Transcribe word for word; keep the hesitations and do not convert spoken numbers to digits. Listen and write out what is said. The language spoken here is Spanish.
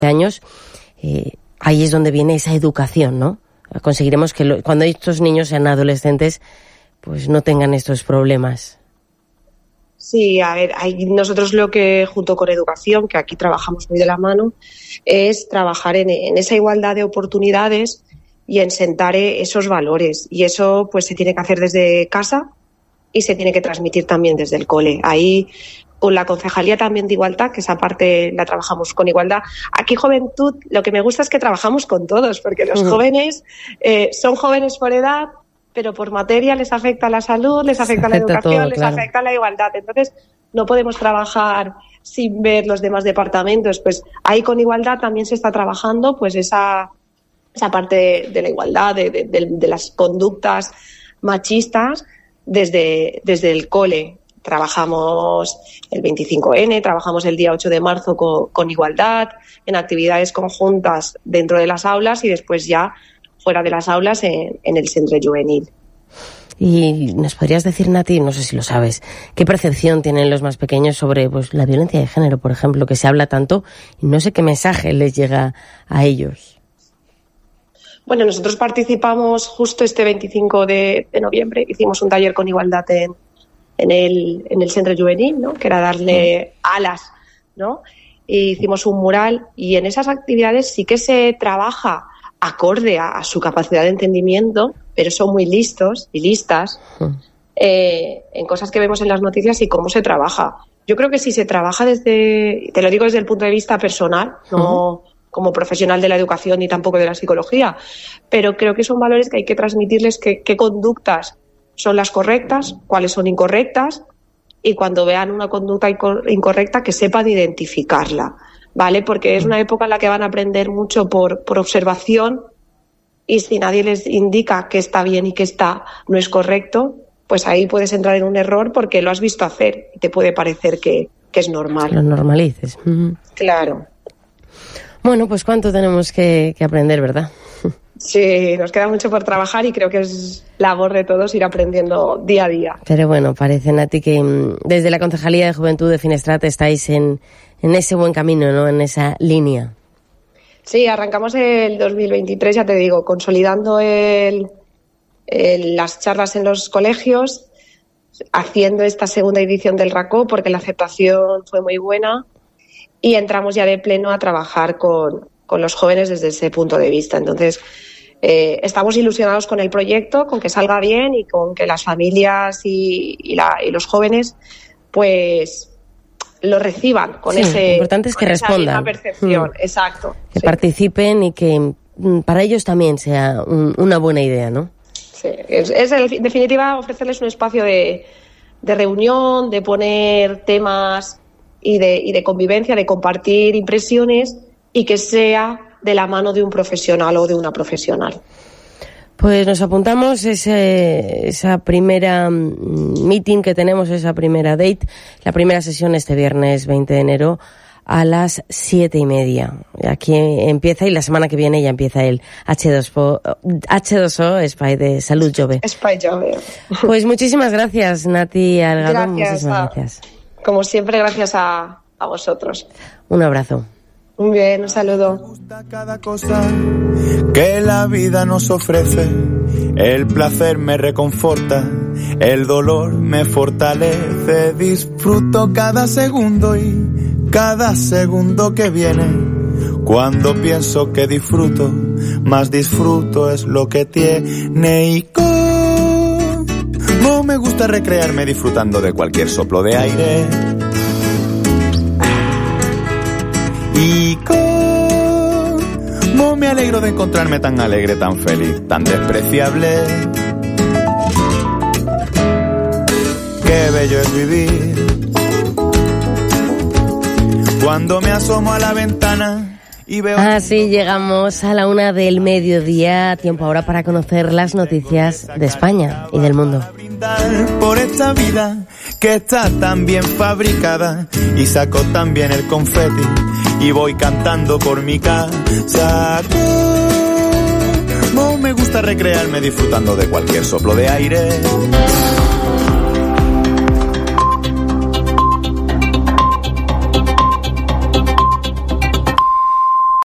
años, eh, ahí es donde viene esa educación, ¿no? Conseguiremos que lo, cuando estos niños sean adolescentes, pues no tengan estos problemas. Sí, a ver, hay, nosotros lo que junto con educación, que aquí trabajamos muy de la mano, es trabajar en, en esa igualdad de oportunidades y en sentar esos valores. Y eso pues se tiene que hacer desde casa y se tiene que transmitir también desde el cole. Ahí con la Concejalía también de Igualdad, que esa parte la trabajamos con igualdad. Aquí Juventud, lo que me gusta es que trabajamos con todos, porque los uh-huh. jóvenes eh, son jóvenes por edad, pero por materia les afecta la salud, les afecta, afecta la educación, todo, les claro. afecta la igualdad. Entonces, no podemos trabajar sin ver los demás departamentos. Pues ahí con igualdad también se está trabajando pues esa, esa parte de, de la igualdad, de, de, de, de las conductas machistas desde, desde el cole. Trabajamos el veinticinco ene, trabajamos el día ocho de marzo con, con igualdad, en actividades conjuntas dentro de las aulas y después ya fuera de las aulas en, en el centro juvenil. Y nos podrías decir, Nati, no sé si lo sabes, ¿qué percepción tienen los más pequeños sobre pues la violencia de género, por ejemplo, que se habla tanto y no sé qué mensaje les llega a ellos? Bueno, nosotros participamos justo este veinticinco de noviembre, hicimos un taller con igualdad en en el, en el centro juvenil, ¿no? Que era darle alas, ¿no? Y hicimos un mural y en esas actividades sí que se trabaja acorde a, a su capacidad de entendimiento, pero son muy listos y listas eh, en cosas que vemos en las noticias y cómo se trabaja. Yo creo que si se trabaja desde, te lo digo desde el punto de vista personal, no uh-huh. como profesional de la educación ni tampoco de la psicología, pero creo que son valores que hay que transmitirles qué conductas son las correctas, cuáles son incorrectas y cuando vean una conducta incorrecta que sepan identificarla, ¿vale? Porque es una época en la que van a aprender mucho por, por observación y si nadie les indica que está bien y que está no es correcto, pues ahí puedes entrar en un error porque lo has visto hacer y te puede parecer que, que es normal. Lo normalices. Uh-huh. Claro. Bueno, pues cuánto tenemos que, que aprender, ¿verdad? Sí, nos queda mucho por trabajar y creo que es labor de todos ir aprendiendo día a día. Pero bueno, parece, Nati, que desde la Concejalía de Juventud de Finestrat estáis en, en ese buen camino, ¿no? En esa línea. Sí, arrancamos el dos mil veintitrés, ya te digo, consolidando el, el, las charlas en los colegios, haciendo esta segunda edición del RACO porque la aceptación fue muy buena y entramos ya de pleno a trabajar con, con los jóvenes desde ese punto de vista. Entonces, Eh, estamos ilusionados con el proyecto, con que salga bien y con que las familias y, y, la, y los jóvenes pues lo reciban con sí, ese lo importante es que respondan, percepción, mm. exacto, que sí. participen y que para ellos también sea un, una buena idea, ¿no? Sí, es, es en definitiva ofrecerles un espacio de, de reunión, de poner temas y de, y de convivencia, de compartir impresiones y que sea de la mano de un profesional o de una profesional. Pues nos apuntamos ese, esa primera meeting que tenemos, esa primera date, la primera sesión este viernes veinte de enero a las siete y media. Aquí empieza y la semana que viene ya empieza el hache dos o Espai de Salud Jove. Espai Jove. Pues muchísimas gracias, Nati Algado. Gracias. Muchísimas a, gracias. Como siempre, gracias a, a vosotros. Un abrazo. Muy bien, un saludo. Me gusta cada cosa que la vida nos ofrece. El placer me reconforta, el dolor me fortalece. Disfruto cada segundo y cada segundo que viene. Cuando pienso que disfruto, más disfruto es lo que tiene. Y como me gusta recrearme disfrutando de cualquier soplo de aire. Y cómo me alegro de encontrarme tan alegre, tan feliz, tan despreciable. Qué bello es vivir. Cuando me asomo a la ventana y veo... Así llegamos a la una del mediodía, tiempo ahora para conocer las noticias de España y del mundo. Por esta vida que está tan bien fabricada y saco tan bien el confeti y voy cantando por mi casa. Como me gusta recrearme disfrutando de cualquier soplo de aire.